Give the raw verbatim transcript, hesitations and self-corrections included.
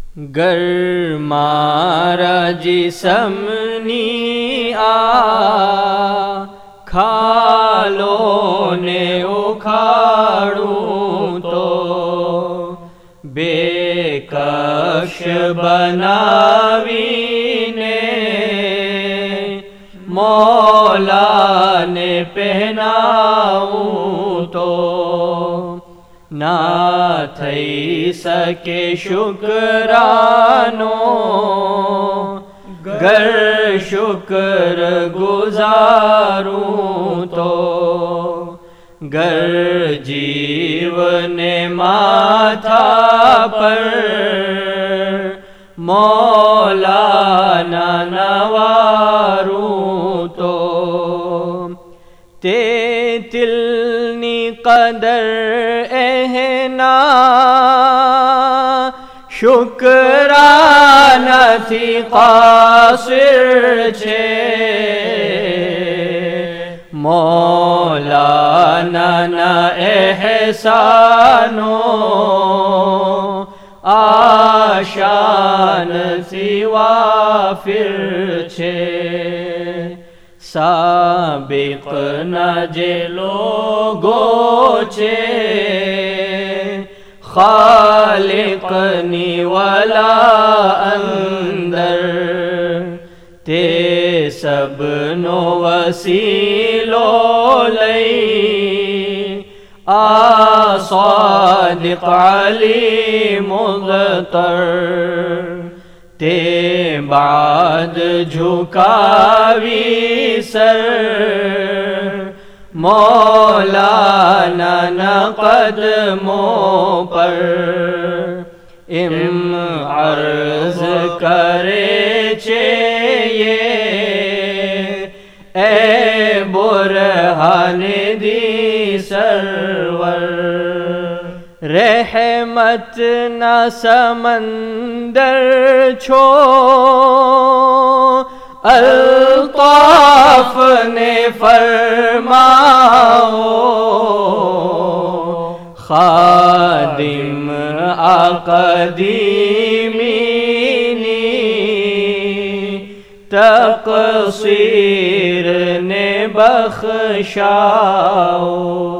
گر مارا جسم نی آنکھالوں نے اکھاڑوں تو بے کش بناوی نے مولا نے پہناؤں تو نہ تھئی سکے شکرانو گر شکر گزاروں تو گر جیون ماتھا پر مولانا نواروں تو تے تلنی قدر اہنا شکرانہ تھی قاصر چھے مولانا نہ احسانو آشان سی وافر چھے سابق نہ جے لوگو چھے خالق نی ولا اندر تے سب نو وسیلو لئی آ صادق علی مغتر تے بعد جھکاوی سر مولانا نہ قدموں پر ام عرض کرے چیئے اے برہان دی سرور رحمت نہ سمندر چھو الطاف نے فرماؤ خادم اقدیمینی تقصیر نے بخشاؤ